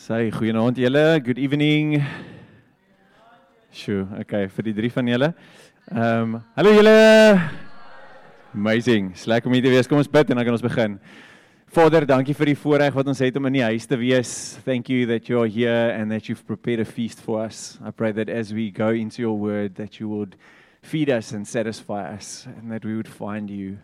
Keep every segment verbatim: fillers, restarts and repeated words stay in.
Say, goeienaand julle, good evening. Sjoe, okay, vir die drie van julle. Um, hallo julle. Amazing, is lekker om hier te wees. Kom ons bid en dan kan ons begin. Vader, dankie vir die voorreg wat ons het om in die huis te wees. Thank you that you're here and that you've prepared a feast for us. I pray that as we go into your word, that you would feed us and satisfy us, and that we would find you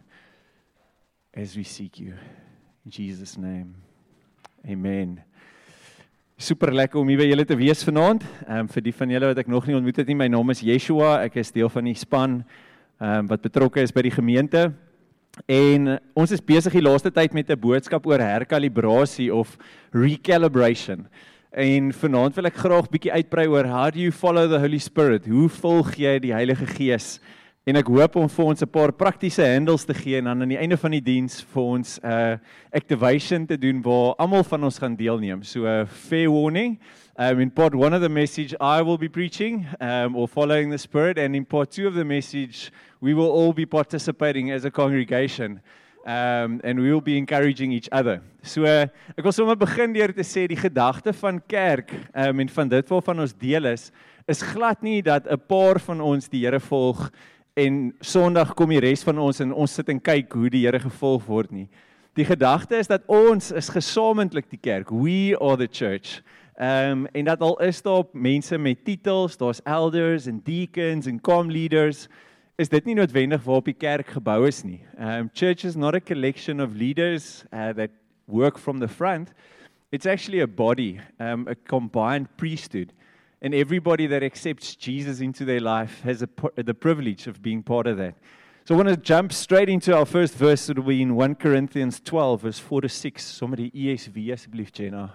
as we seek you. In Jesus' name, amen. Super lekker om hier by julle te wees vanaand. Um, vir die van julle wat ek nog nie ontmoet het nie, my naam is Yeshua, ek is deel van die span um, wat betrokke is by die gemeente. En ons is besig die laaste tyd met 'n boodskap oor herkalibrasie of recalibration. En vanaand wil ek graag bietjie uitbrei oor how do you follow the Holy Spirit? Hoe volg jy die Heilige Gees? En ek hoop om vir ons 'n paar praktiese handles te gee en dan aan die einde van die diens vir ons 'n uh, activation te doen waar almal van ons gaan deelneem. So 'n uh, fair warning. Um, in part one of the message I will be preaching um, or following the Spirit, and in part two of the message we will all be participating as a congregation. Um, and we will be encouraging each other. So uh, ek wil sommer begin deur te sê die gedagte van kerk um, en van dit waarvan ons deel is, is glad nie dat 'n paar van ons die Here volg en Sondag kom die res van ons en ons sit en kyk hoe die Here gevolg word nie. Die gedagte is dat ons is gesamentlik die kerk. We are the church. Um, en dat al is daar mense met titels, daar's elders en deacons en com leaders, is dit nie noodwendig waarop die kerk gebou is nie. Um, church is not a collection of leaders uh, that work from the front. It's actually a body, um, a combined priesthood. And everybody that accepts Jesus into their life has a, the privilege of being part of that. So I want to jump straight into our first verse. It will be in First Corinthians twelve, verse four to six. Somebody E S V, asseblief, Jenna.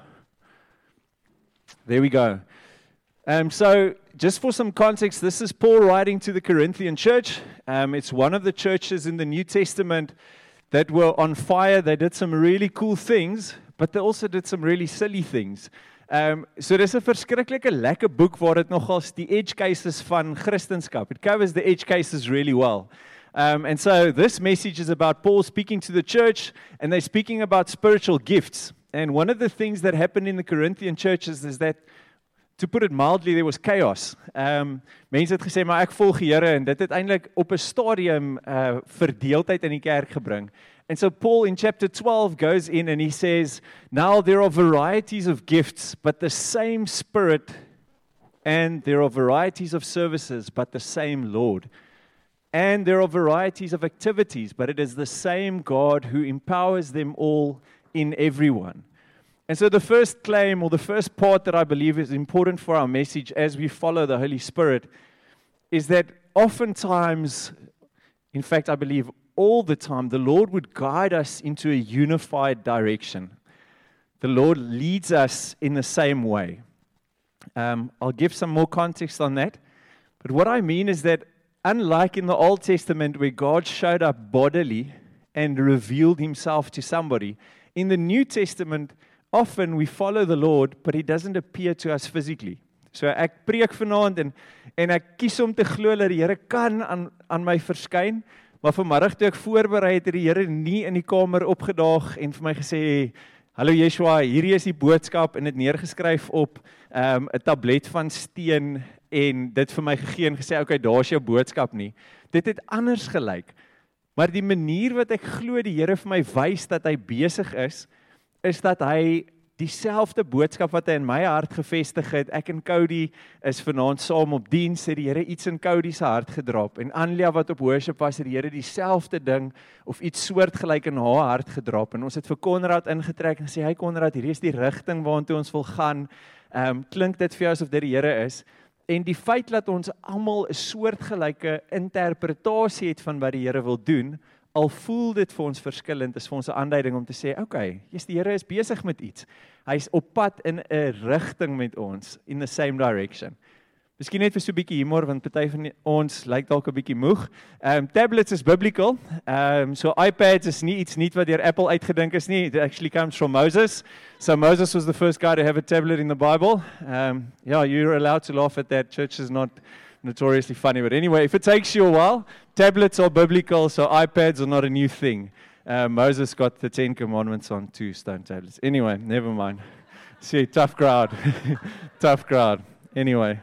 There we go. Um, so just for some context, this is Paul writing to the Corinthian church. Um, it's one of the churches in the New Testament that were on fire. They did some really cool things, but they also did some really silly things. Um, so dis 'n verskriklike lekker boek waar dit nogals die edge cases van Christendom. It covers the edge cases really well. Um, and so this message is about Paul speaking to the church, and they're speaking about spiritual gifts. And one of the things that happened in the Corinthian churches is that, to put it mildly, there was chaos. Um, mense het gesê, maar ek volg die Here, en dit het eintlik op 'n stadium uh, verdeeldheid in die kerk gebring. And so Paul in chapter twelve goes in and he says, now there are varieties of gifts, but the same Spirit, and there are varieties of services, but the same Lord. And there are varieties of activities, but it is the same God who empowers them all in everyone. And so the first claim, or the first part that I believe is important for our message as we follow the Holy Spirit, is that oftentimes, in fact, I believe all the time, the Lord would guide us into a unified direction. The Lord leads us in the same way. Um, I'll give some more context on that. But what I mean is that unlike in the Old Testament where God showed up bodily and revealed himself to somebody, in the New Testament, often we follow the Lord, but he doesn't appear to us physically. So ek preek vanaand en, en ek kies om te glo dat die Here kan aan, aan my verskyn, maar vanmiddag toe ek voorberei het, het die Here nie in die kamer opgedaag en vir my gesê, hallo Yeshua, hierdie is die boodskap, en dit neergeskryf op um, 'n tablet van steen en dit vir my gegee en gesê, okay, daar's jou boodskap nie. Dit het anders gelyk. Maar die manier wat ek glo die Here vir my wys dat hy besig is, is dat hy dieselfde boodskap wat hy in my hart gevestig het, ek en Cody is vanaand saam op diens, het die Here iets in Cody se hart gedrap, en Anlia wat op worship was, het die Here dieselfde ding, of iets soortgelyk in haar hart gedrap, en ons het vir Konrad ingetrek, en sê, hy Konrad, hierdie is die rigting waartoe ons wil gaan, um, klink dit vir jou asof dit die Here is, en die feit dat ons almal 'n soortgelyke interpretasie het van wat die Here wil doen, al voel dit vir ons verskillend, is vir ons 'n aanduiding om te sê, okay, yes, die Here is besig met iets. Hy is op pad in 'n rigting met ons, in the same direction. Miskien net vir so 'n bietjie humor, want party van ons lyk dalk 'n bietjie moeg. Um, tablets is biblical, um, so iPads is nie iets nuut wat deur Apple uitgedink is nie, it actually comes from Moses. So Moses was the first guy to have a tablet in the Bible. Um, yeah, you're allowed to laugh at that, church is not notoriously funny, but anyway, if it takes you a while, tablets are biblical, so iPads are not a new thing. Uh, Moses got the Ten Commandments on two stone tablets. Anyway, never mind. See, tough crowd. Tough crowd. Anyway.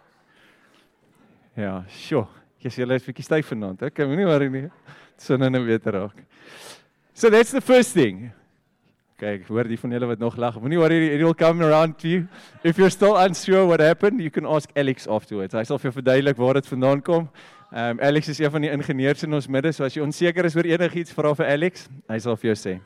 Ja, sure. Yes, julle is bietjie styf vanaand. Ek kan nie worry nie. So nou net beter raak. So that's the first thing. Okay, ek hoor die van julle wat nog lag. Moenie worry, it will come around to you. If you're still unsure what happened, you can ask Alex afterwards. Hy sal vir jou verduidelik waar dit vandaan kom. Um, Alex is een van die ingenieurs in ons midde, so as jy onseker is oor enigiets, vra vir Alex. Hy sal vir jou sê.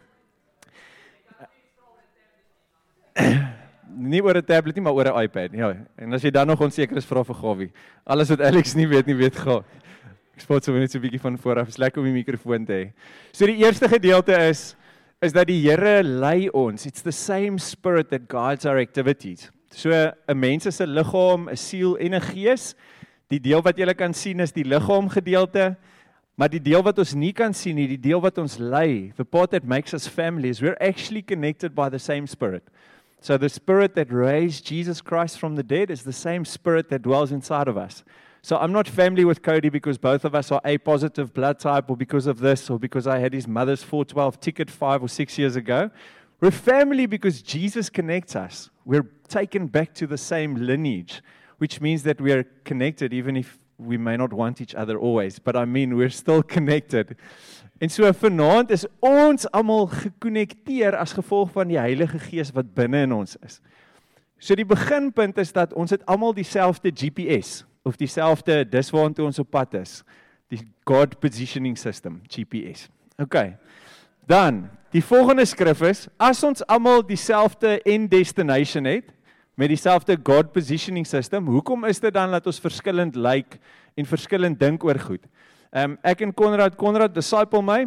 Nie oor 'n tablet nie, maar oor 'n iPad. Ja, en as jy dan nog onseker is, vra vir Gawie. Alles wat Alex nie weet nie, weet Gawie. Ek spot so net so 'n bietjie van vooraf. Is lekker om die mikrofoon te hê. So die eerste gedeelte is is dat die Here lei ons. It's the same spirit that guides our activities. So 'n mens is 'n liggaam, 'n siel en 'n gees. Die deel wat jy kan sien is die liggaam gedeelte, maar die deel wat ons nie kan sien nie, die deel wat ons lei, the part that makes us families, we're actually connected by the same spirit. So the spirit that raised Jesus Christ from the dead is the same spirit that dwells inside of us. So I'm not family with Cody because both of us are A positive blood type or because of this or because I had his mother's four twelve ticket five or six years ago. We're family because Jesus connects us. We're taken back to the same lineage, which means that we are connected even if we may not want each other always. But I mean, we're still connected. En so vanaand is ons almal gekonnekteer as gevolg van die Heilige Gees wat binne in ons is. So die beginpunt is dat ons het almal dieselfde G P S of dieselfde dis waartoe ons op pad is. Die God Positioning System, G P S. Okay. Dan, die volgende skrif is, as ons almal dieselfde end destination het, met dieselfde God Positioning System, hoekom is dit dan dat ons verskillend lyk en verskillend dink oor goed? Um, ek en Konrad, Konrad disciple my,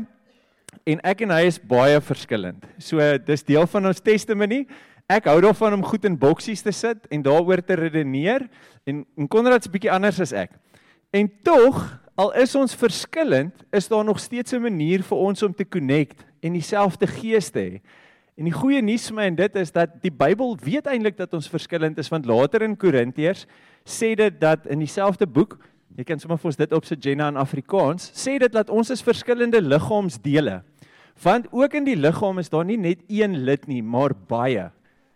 en ek en hy is baie verskillend. So, dis deel van ons testimony. Ek hou daarvan om goed in boksies te sit, en daaroor te redeneer, en, en Konrad is 'n bietjie anders as ek. En tog, al is ons verskillend, is daar nog steeds 'n manier vir ons om te connect, en dieselfde gees te hê. En die goeie nuus vir my en dit is dat die Bybel weet eintlik dat ons verskillend is, want later in Korintiërs sê dit dat in dieselfde boek, jy kan sommer vir ons dit opsit Jenna in Afrikaans, sê dit dat ons is verskillende liggaamsdele. Want ook in die liggaam is daar nie net een lid nie, maar baie.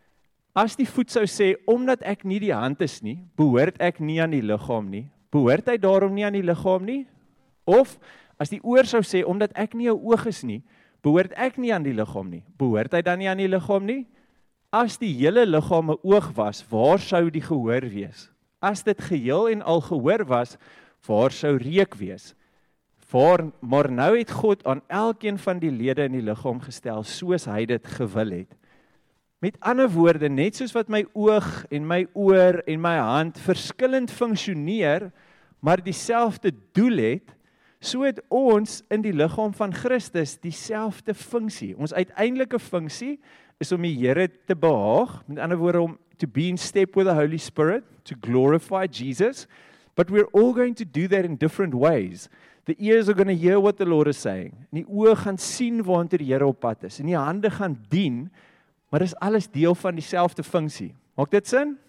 As die voet sou sê, omdat ek nie die hand is nie, behoort ek nie aan die liggaam nie, behoort hy daarom nie aan die liggaam nie? Of, as die oor sou sê, omdat ek nie 'n oog is nie, behoort ek nie aan die liggaam nie, behoort hy dan nie aan die liggaam nie? As die hele liggaam 'n oog was, waar sou die gehoor wees? As dit geheel en al gehoor was, waar sou reuk wees? Voor, maar nou het God aan elkeen van die lede in die liggaam gestel, soos hy dit gewil het. Met ander woorde, net soos wat my oog en my oor en my hand verskillend funksioneer, maar dieselfde doel het, so het ons in die liggaam van Christus dieselfde funksie. Ons uiteindelike funksie is om die Here te behaag, met ander woorde om to be in step with the Holy Spirit, to glorify Jesus, but we're all going to do that in different ways. The ears are going to hear what the Lord is saying. En die oë gaan sien waartoe die Here op pad is. En die hande gaan dien, maar dis alles deel van dieselfde funksie. Maak dit sin?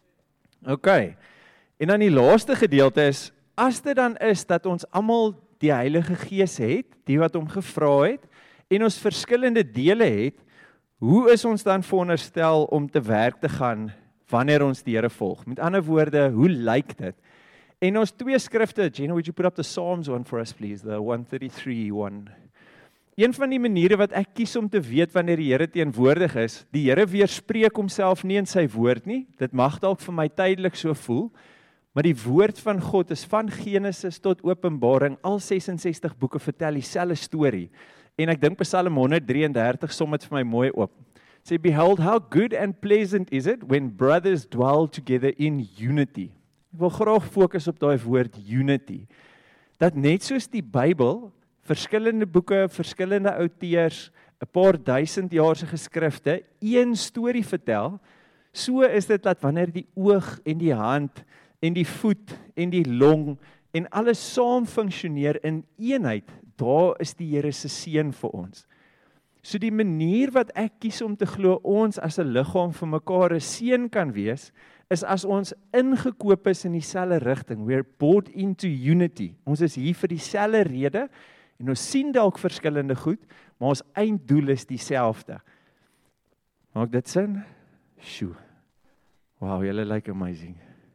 OK. En dan die laaste gedeelte is, as dit dan is dat ons almal die Heilige Gees het, die wat hom gevra het, en ons verskillende dele het, hoe is ons dan veronderstel om te werk te gaan wanneer ons die Here volg? Met ander woorde, hoe lyk dit? En ons twee skrifte, Jenna, would you put up the Psalms one for us, please, the one thirty-three one. Een van die maniere wat ek kies om te weet wanneer die Here teenwoordig is, die Here weerspreek homself nie in sy woord nie, dit mag dalk vir my tydelik so voel, maar die woord van God is van Genesis tot Openbaring, al sesensestig boeke vertel dieselfde storie. En ek dink Psalm one thirty-three som dit vir my mooi oop. Sê, behold, how good and pleasant is it when brothers dwell together in unity. Ek wil graag fokus op daai woord unity. Dat net soos die Bybel, verskillende boeke, verskillende outeurs, 'n paar duisend jaar se geskrifte, een storie vertel, so is dit dat wanneer die oog en die hand en die voet en die long en alles saam funksioneer in eenheid, daar is die Here se seën vir ons. So die manier wat ek kies om te glo ons as 'n liggaam vir mekaar 'n seën kan wees, is as ons ingekoop is in dieselfde rigting. We're bought into unity. Ons is hier vir dieselfde rede en ons sien dalk verskillende goed, maar ons einddoel is dieselfde. Maak dit sin? Sjoe. Wow, julle lyk amazing.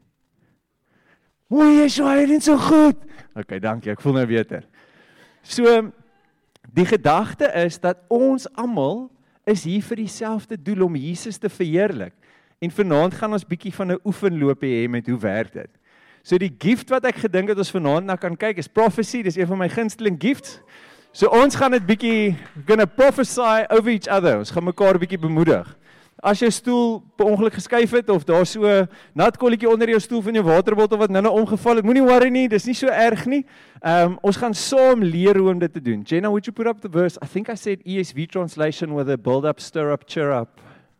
Mooi, Yeshua, jy doen so goed. Okay, dankie, ek voel nou beter. So, die gedagte is dat ons almal is hier vir dieselfde doel om Jesus te verheerlik. En vanaand gaan ons bietjie van 'n oefenloopie hê met hoe werk dit. So die gift wat ek gedink het ons vanaand na kan kyk is prophecy, dis een van my gunsteling gifts. So ons gaan dit bietjie gonna prophesy over each other. Ons gaan mekaar bietjie bemoedig. As jou stoel per ongeluk geskuif het of daar so 'n nat kolletjie onder jou stoel van jou waterbottel wat nou-nou omgeval het, moenie worry nie, dis nie so erg nie. Um, ons gaan saam leer hoe om dit te doen. Jenna, would you put up the verse? I think I said E S V translation with a build up, stir up, cheer up.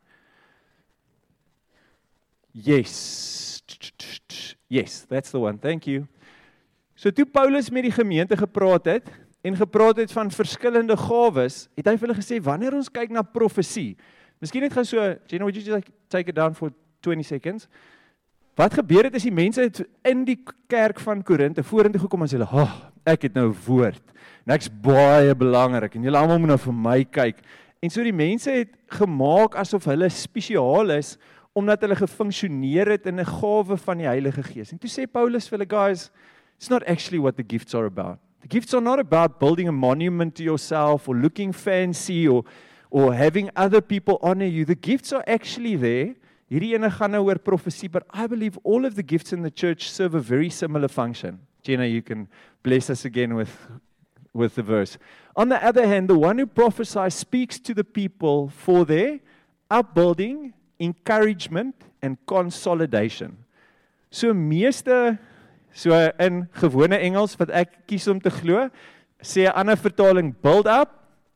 Yes. Yes, that's the one. Thank you. So toe Paulus met die gemeente gepraat het en gepraat het van verskillende gawes, het hy vir hulle gesê wanneer ons kyk na profesie. Miskien net gou so, Jenna, would you just like take it down for twenty seconds? Wat gebeur het is die mense het in die kerk van Korinthe vorentoe gekom en sê hulle, "Ag, oh, ek het nou 'n woord. En ek's baie belangrik en julle almal moet nou vir my kyk." En so die mense het gemaak asof hulle spesiaal is omdat hulle gefunksioneer het in 'n gawe van die Heilige Gees. En toe sê Paulus vir hulle, "Guys, it's not actually what the gifts are about. The gifts are not about building a monument to yourself or looking fancy or or having other people honor you. The gifts are actually there. Hierdie ene gaan nou oor profesie, but I believe all of the gifts in the church serve a very similar function." Jenna, you can bless us again with, with the verse. "On the other hand, the one who prophesies speaks to the people for their upbuilding, encouragement and consolidation." So meeste, so in gewone Engels wat ek kies om te glo, sê 'n ander vertaling build up,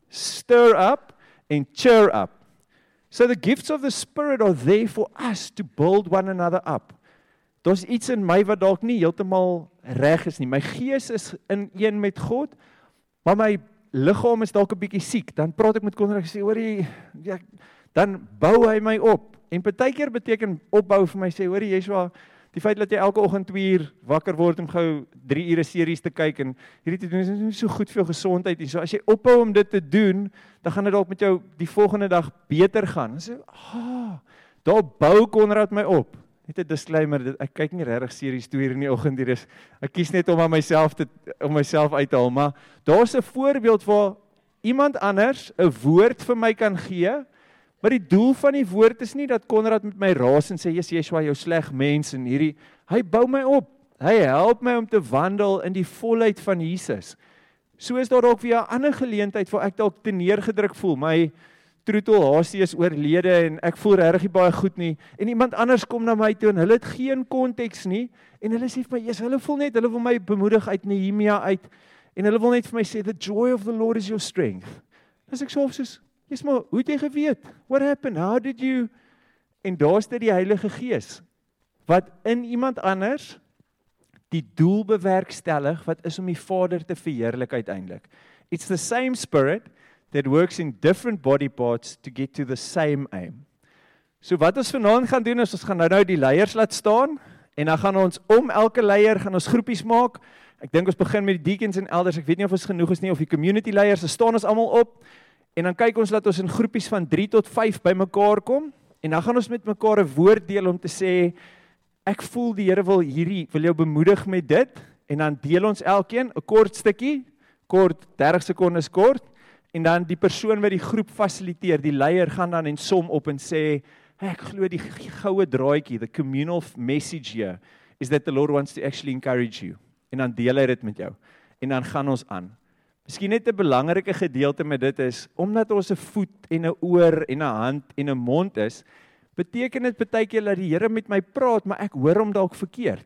stir up and cheer up. So the gifts of the Spirit are there for us to build one another up. Daar's iets in my wat dalk nie heeltemal reg is nie. My gees is in een met God, maar my liggaam is dalk 'n bietjie siek. Dan praat ek met Konrad en sê, "Hoorie, ja, dan bou hy my op." En partykeer beteken opbou vir my sê, "Hoorie, Yeshua, die feit dat jy elke oggend twee uur wakker word om gou drie ure series te kyk en hierdie te doen is nie so goed vir jou gesondheid nie. So as jy ophou om dit te doen, dan gaan dit dalk met jou die volgende dag beter gaan." En sê, "Ah, daar bou Konrad my op." Net 'n disclaimer, dit, ek kyk nie regtig series twee uur in die oggend hier is. Ek kies net om aan myself te om myself uit te haal, maar daar's 'n voorbeeld waar iemand anders 'n woord vir my kan gee. Maar die doel van die woord is nie dat Konrad met my raas en sê, "Jesus, Yeshua, jou sleg mens," en hierdie, hy bou my op. Hy help my om te wandel in die volheid van Jesus. So is daar ook weer 'n ander geleentheid waar ek dalk te neergedruk voel. My troetel Hasie is oorlede en ek voel regtig baie goed nie. En iemand anders kom na my toe en hulle het geen konteks nie en hulle sê vir my, "Jesus, hulle voel net, hulle wil my bemoedig uit Nehemia uit en hulle wil net vir my sê, the joy of the Lord is your strength." As ek so soos Yes, maar hoe het jy geweet? What happened? How did you? En daar's dit die Heilige Gees, wat in iemand anders die doel bewerkstellig, wat is om die Vader te verheerlik uiteindelik. It's the same Spirit that works in different body parts to get to the same aim. So wat ons vanaand gaan doen is, ons gaan nou nou die leiers laat staan, en dan gaan ons om elke leier, gaan ons groepies maak. Ek dink ons begin met die deacons en elders, ek weet nie of ons genoeg is nie, of die community leiers, so staan ons almal op, en dan kyk ons dat ons in groepies van drie tot vyf by mekaar kom, en dan gaan ons met mekaar 'n woord deel om te sê, ek voel die Here wil hierdie, wil jou bemoedig met dit, en dan deel ons elkeen 'n kort stukkie, kort, dertig sekondes kort, en dan die persoon wat die groep fasiliteer, die leier gaan dan en som op en sê, hey, ek glo die goue draadjie, the communal message here, is that the Lord wants to actually encourage you, en dan deel hy dit met jou, en dan gaan ons aan. Miskien net 'n belangrike gedeelte met dit is, omdat ons 'n voet en 'n oor en 'n hand en 'n mond is, beteken dit baie keer dat die Here met my praat, maar ek hoor hom dalk verkeerd.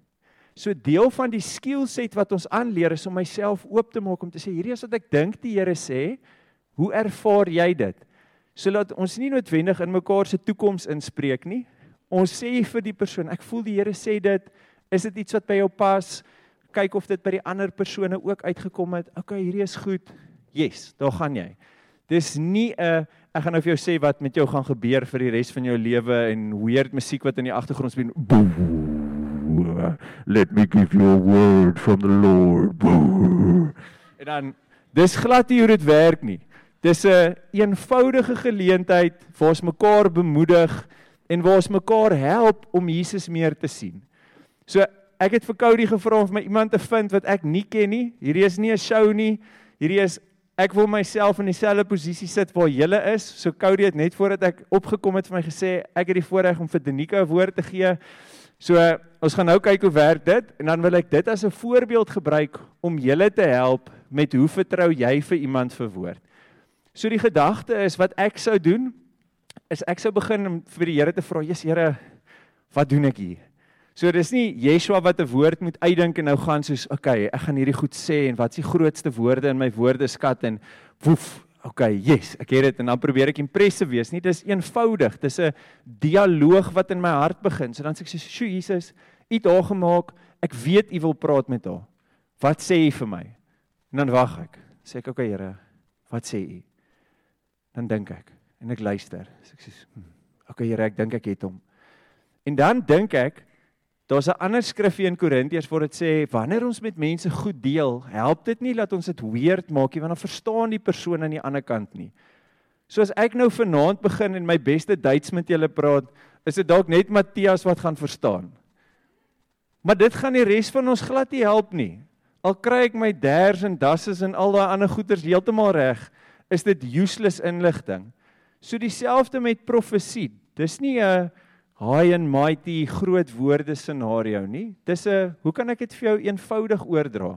So deel van die skillset wat ons aanleer is om myself oop te maak om te sê, hierdie is wat ek dink die Here sê, hoe ervaar jy dit? Sodat ons nie noodwendig in mekaar se toekoms inspreek nie. Ons sê vir die persoon, ek voel die Here sê dit, is dit iets wat by jou pas? Kyk of dit by die ander persone ook uitgekom het. Okay, hierdie is goed. Yes, daar gaan jy. Dis nie 'n ek gaan nou vir jou sê wat met jou gaan gebeur vir die res van jou lewe en weird musiek wat in die agtergrond speel. Let me give you a word from the Lord. En dan, dis glad nie hoe dit werk nie. Dis 'n eenvoudige geleentheid waar ons mekaar bemoedig en waar ons mekaar help om Jesus meer te sien. So, ek het vir Cody gevra om vir my iemand te vind wat ek nie ken nie. Hierdie is nie 'n show nie. Hierdie is, ek wil myself in dieselfde posisie sit waar julle is. So Cody het net voordat ek opgekom het vir my gesê, ek het die voorreg om vir Danica 'n woord te gee. So, ons gaan nou kyk hoe werk dit, en dan wil ek dit as 'n voorbeeld gebruik om julle te help met hoe vertrou jy vir iemand vir woord. So die gedagte is, wat ek sou doen, is ek sou begin om vir die Here te vra, Jesus Here, wat doen ek hier? So dis nie Yeshua wat 'n woord moet uitdink en nou gaan soos, okay, ek gaan hierdie goed sê en wat is die grootste woorde in my woordeskat en woef, okay, yes, ek het dit en dan probeer ek impressive wees nie, dis eenvoudig, dis 'n dialoog wat in my hart begin, so dan sê ek so, sjoe Jesus, u het haar gemaak, ek weet u wil praat met haar, wat sê u vir my? En dan wag ek, sê ek, okay Here, wat sê u? Dan dink ek, en ek luister, sê ek so, hm, okay Here, ek dink ek het hom. En dan dink ek, daar's 'n ander skrifgie in Korintiërs waar dit sê, wanneer ons met mense goed deel, help dit nie dat ons dit weird maak nie, want dan verstaan die persoon aan die ander kant nie. So as ek nou vanaand begin en my beste Duits met julle praat, is dit dalk net Matthias wat gaan verstaan. Maar dit gaan die res van ons glad nie help nie. Al kry ek my ders en dasses en al daai ander goeters heeltemal reg, is dit useless inligting. So dieselfde met profesie. Dis nie 'n high and mighty groot woorde scenario nie. Dis 'n, hoe kan ek dit vir jou eenvoudig oordra?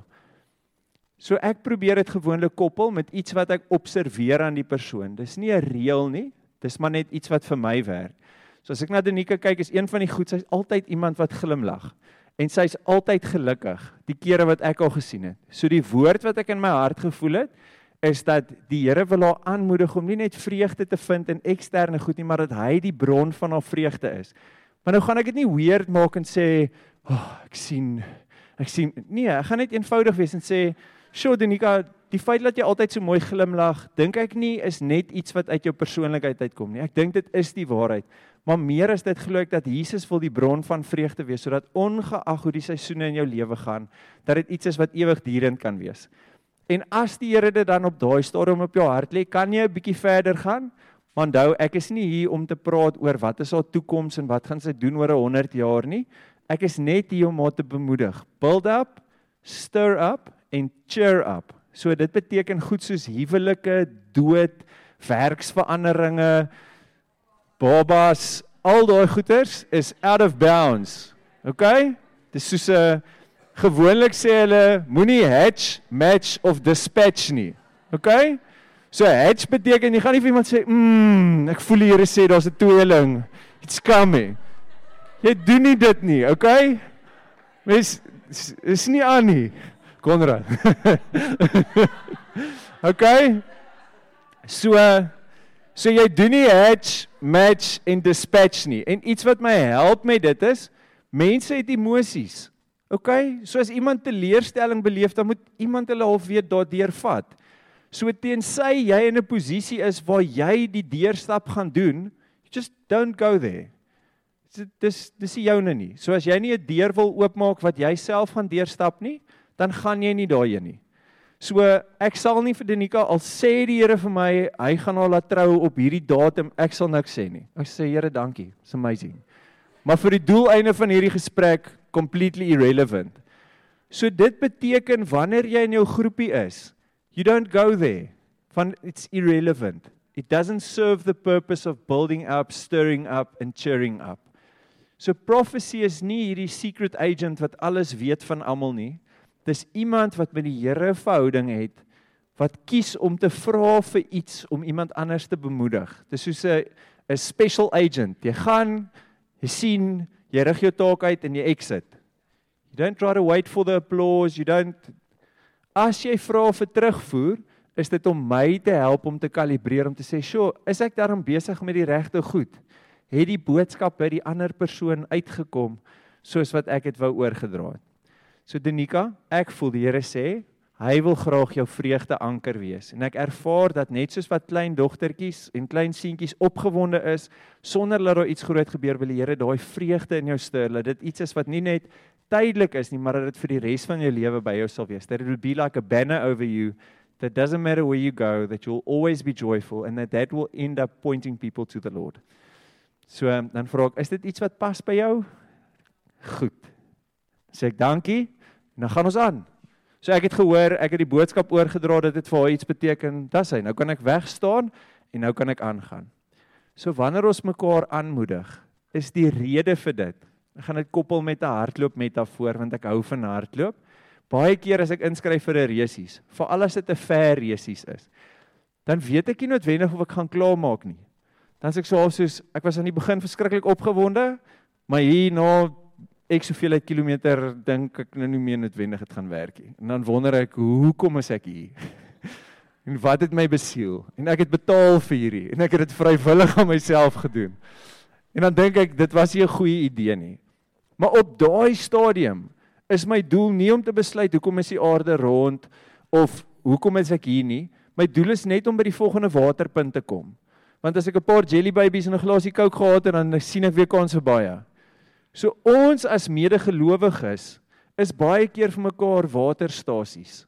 So ek probeer dit gewoonlik koppel met iets wat ek observeer aan die persoon. Dis nie 'n reël nie, dis maar net iets wat vir my werk. So as ek na Danica kyk, is een van die goed, sy's altyd iemand wat glimlag. En sy's altyd gelukkig, die kere wat ek al gesien het. So die woord wat ek in my hart gevoel het, is dat die Here wil haar aanmoedig om nie net vreugde te vind in eksterne goed nie, maar dat hy die bron van haar vreugde is. Maar nou gaan ek dit nie weird maak en sê, oh, ek sien, ek sien, nee, ek gaan net eenvoudig wees en sê, sure Danica, die feit dat jy altyd so mooi glimlag, dink ek nie is net iets wat uit jou persoonlikheid uitkom nie. Ek dink dit is die waarheid. Maar meer as dit glo ek dat Jesus wil die bron van vreugde wees, sodat ongeag hoe die seisoene in jou lewe gaan, dat dit iets is wat ewigdurend kan wees. En as die Here dit dan op daai stadium op jou hart lê, kan jy 'n bietjie verder gaan. Maar onthou, ek is nie hier om te praat oor wat is haar toekoms en wat gaan sy doen oor honderd jaar nie. Ek is net hier om haar te bemoedig. Build up, stir up en cheer up. So dit beteken goed soos huwelike, dood, werksveranderinge, babas, al daai goeters is out of bounds. Okay? Dis soos 'n gewoonlik sê hulle, moenie hatch, match of dispatch nie. Okay? So hatch beteken, jy gaan nie vir iemand sê, mmm, ek voel die Here sê, daar's 'n tweeling, it's coming. Jy doen nie dit nie, okay? Mens, is, is nie aan nie, Konrad. Okay? So, so jy doen nie hatch, match en dispatch nie. En iets wat my help met dit is, mense het emosies. Okay, so as iemand teleurstelling beleef, dan moet iemand hulle half weet daardeur vat. So teensy jy in 'n posisie is waar jy die deurstap gaan doen, just don't go there. Dis dis nie joune nie. So as jy nie 'n deur wil oopmaak wat jy self gaan deurstap nie, dan gaan jy nie daarheen nie. So ek sal nie vir Danica, al sê die Here vir my, hy gaan haar laat trou op hierdie datum, ek sal niks sê nie. Ek sê Here, dankie. It's amazing. Maar vir die doeleinde van hierdie gesprek, completely irrelevant. So dit beteken, wanneer jy in jou groepie is, you don't go there, van it's irrelevant. It doesn't serve the purpose of building up, stirring up and cheering up. So prophecy is nie hierdie secret agent wat alles weet van almal nie. Dis iemand wat met die Here 'n verhouding het, wat kies om te vra vir iets om iemand anders te bemoedig. Dis soos 'n 'n special agent. Jy gaan, jy sien, jy rig jou taak uit en jy exit. You don't try to wait for the applause, you don't. As jy vra vir terugvoer, is dit om my te help om te kalibreer, om te sê, "Sjoe, is ek daarom besig met die regte goed? Het die boodskap by die ander persoon uitgekom soos wat ek dit wou oorgedra het?" So Danica, ek voel die Here sê, hy wil graag jou vreugde anker wees. En ek ervaar dat net soos wat klein dogtertjies en klein seentjies opgewonde is, sonder dat daar iets groot gebeur, wil die Here daai vreugde in jou stir, dat dit iets is wat nie net tydelik is nie, maar dat dit vir die res van jou lewe by jou sal wees. That it will be like a banner over you, that doesn't matter where you go, that you'll always be joyful, and that that will end up pointing people to the Lord. So, dan vra ek, is dit iets wat pas by jou? Goed. Sê ek dankie, en dan gaan ons aan. So ek het gehoor, ek het die boodskap oorgedra, dat dit vir haar iets beteken, dis hy, nou kan ek wegstaan, en nou kan ek aangaan. So wanneer ons mekaar aanmoedig, is die rede vir dit, ek gaan dit koppel met 'n hardloop metafoor, want ek hou van hardloop, baie keer as ek inskryf vir 'n resies, veral as dit 'n ver resies is, dan weet ek nie noodwendig of ek gaan klaarmaak nie. Dan sê ek so half soos, ek was aan die begin verskriklik opgewonde, maar hier na ek soveel uit kilometer, dink ek nou nie meer noodwendig het gaan werk nie. En dan wonder ek, hoekom is ek hier? En wat het my besiel? En ek het betaal vir hierdie, en ek het dit vrywillig aan myself gedoen. En dan dink ek, dit was nie 'n goeie idee nie. Maar op daai stadium is my doel nie om te besluit hoekom is die aarde rond, of hoekom is ek hier nie. My doel is net om by die volgende waterpunt te kom. Want as ek 'n paar jelly babies en 'n glasie Coke gehad het, dan sien ek weer kans vir baie. So ons as medegelowiges is baie keer vir mekaar waterstasies.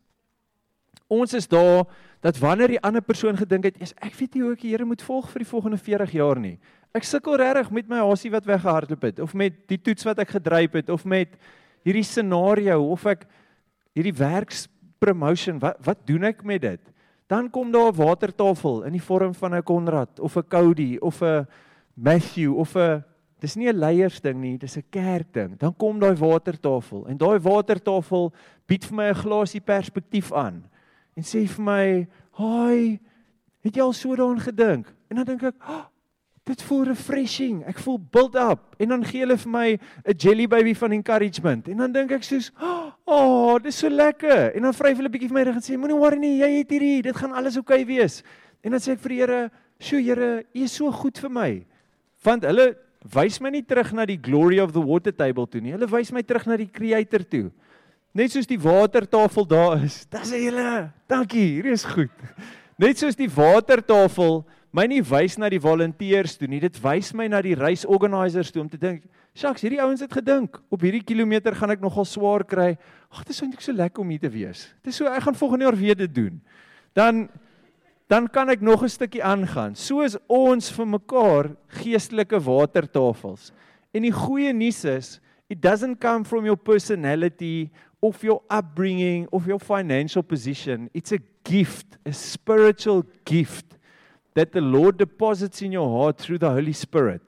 Ons is daar, dat wanneer die ander persoon gedink het, is, ek weet nie hoe ek die Here moet volg vir die volgende veertig jaar nie. Ek sukkel regtig met my hasie wat weggehardloop het, of met die toets wat ek gedryf het, of met hierdie scenario, of ek hierdie werkspromotion, wat, wat doen ek met dit? Dan kom daar 'n watertafel in die vorm van 'n Konrad, of 'n Cody, of 'n Matthew, of 'n, dis nie 'n leiersding nie, dis 'n kerkding. Dan kom daai watertafel, en daai watertafel bied vir my 'n glasie perspektief aan, en sê vir my, "Haai, het jy al so daaraan gedink?" En dan dink ek, oh, dit voel refreshing, ek voel build up, en dan gee hulle vir my 'n jelly baby van encouragement, en dan dink ek soos, oh, dit is so lekker, en dan vryf hulle 'n bietjie vir my rug en sê, moenie worry nie, jy het hierdie, dit gaan alles oukei wees. En dan sê ek vir die Here, "Sjoe Here, U is so goed vir my." Want hulle wys my nie terug na die glory of the water table toe nie, hulle wys my terug na die creator toe. Net soos die watertafel daar is, dis julle, dankie, hierdie is goed. Net soos die watertafel my nie wys na die volunteers toe nie, dit wys my na die race organisers toe, om te dink, "Shucks, hierdie ouens het gedink, op hierdie kilometer gaan ek nogal swaar kry, ag, dit is eintlik so lekker om hier te wees, dit is so, ek gaan volgende jaar weer dit doen." Dan, dan kan ek nog 'n stukkie aangaan, so is ons vir mekaar geestelike watertafels. En die goeie nuus is, it doesn't come from your personality, of your upbringing, of your financial position, it's a gift, a spiritual gift, that the Lord deposits in your heart through the Holy Spirit.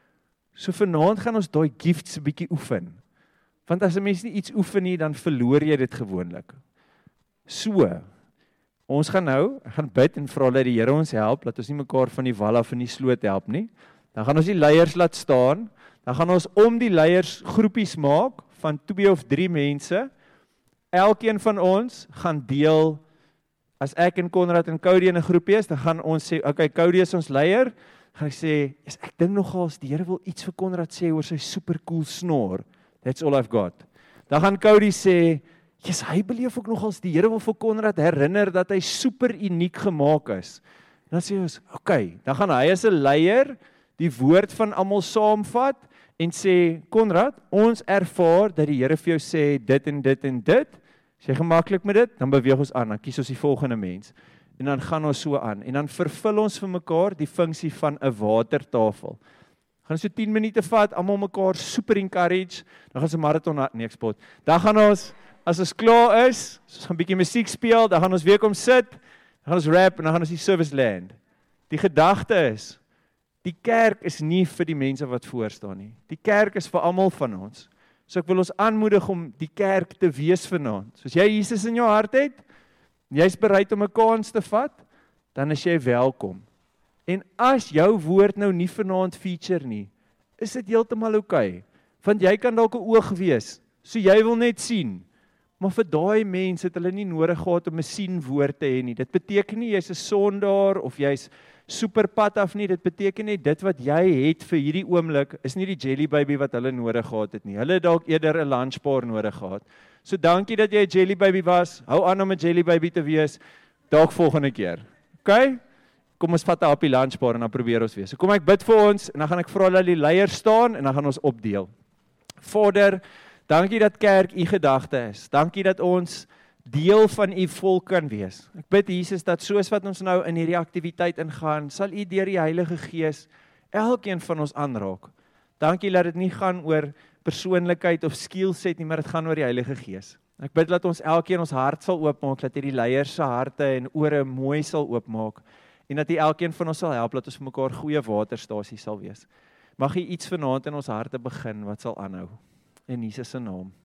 So vanaand gaan ons daai gifts 'n bietjie oefen. Want as 'n mens nie iets oefen nie, dan verloor jy dit gewoonlik. So, ons gaan nou, ek gaan bid en vra dat die Here ons help, dat ons nie mekaar van die wal af in die sloot help nie. Dan gaan ons die leiers laat staan, dan gaan ons om die leiers groepies maak, van twee of drie mense. Elkeen van ons gaan deel. As ek en Konrad en Cody in 'n groepie is, dan gaan ons sê, okay, Cody is ons leier, gaan ek sê, is ek dink nogals, die Here wil iets vir Konrad sê oor sy super cool snor, that's all I've got. Dan gaan Cody sê, yes, hy beleef ook nogals, die Here wil vir Konrad herinner, dat hy super uniek gemaak is. En dan sê ons, okay, dan gaan hy as 'n leier, die woord van almal saamvat, en sê, Konrad, ons ervaar, dat die Here vir jou sê, dit en dit en dit, as jy gemaklik met dit, dan beweeg ons aan, dan kies ons die volgende mens, en dan gaan ons so aan, en dan vervul ons vir mekaar die funksie van 'n watertafel. Gaan so tien minute vat, almal mekaar super encourage, dan gaan ons 'n marathon, nee ek spot, dan gaan ons, as ons klaar is, ons gaan 'n bietjie musiek speel, dan gaan ons weer kom sit, dan gaan ons rap, en dan gaan ons die service land. Die gedagte is, die kerk is nie vir die mense wat voor staan nie, die kerk is vir almal van ons. So ek wil ons aanmoedig om die kerk te wees vanaand. So as jy Jesus in jou hart het, en jy is bereid om 'n kans te vat, dan is jy welkom. En as jou woord nou nie vanaand feature nie, is dit heeltemal oukei. Want jy kan dalk 'n oog wees, so jy wil net sien. Maar vir daai mense het hulle nie nodig gehad om 'n sien woord te hê nie. Dit beteken nie jy's 'n sondaar of jy's super pad af nie, dit beteken nie, dit wat jy het vir hierdie oomblik, is nie die jelly baby wat hulle nodig gehad het nie. Hulle het dalk eerder 'n lunchbar nodig gehad. So dankie dat jy 'n jelly baby was, hou aan om 'n jelly baby te wees, dalk volgende keer. Okay? Kom ons vat 'n happy lunchbar en dan probeer ons weer. So kom ek bid vir ons, en dan gaan ek vra dat die leiers staan, en dan gaan ons opdeel. Vader, dankie dat kerk u gedagte is, dankie dat ons deel van u volk kan wees. Ek bid Jesus dat soos wat ons nou in hierdie aktiwiteit ingaan, sal u deur die Heilige Gees elkeen van ons aanraak. Dankie dat dit nie gaan oor persoonlikheid of skillset nie, maar dit gaan oor die Heilige Gees. Ek bid dat ons elkeen ons hart sal oopmaak, dat hierdie leiers se harte en ore mooi sal oopmaak, en dat hy elkeen van ons sal help, dat ons vir mekaar goeie waterstasie sal wees. Mag hy iets vanaand in ons harte begin, wat sal aanhou. In Jesus se naam.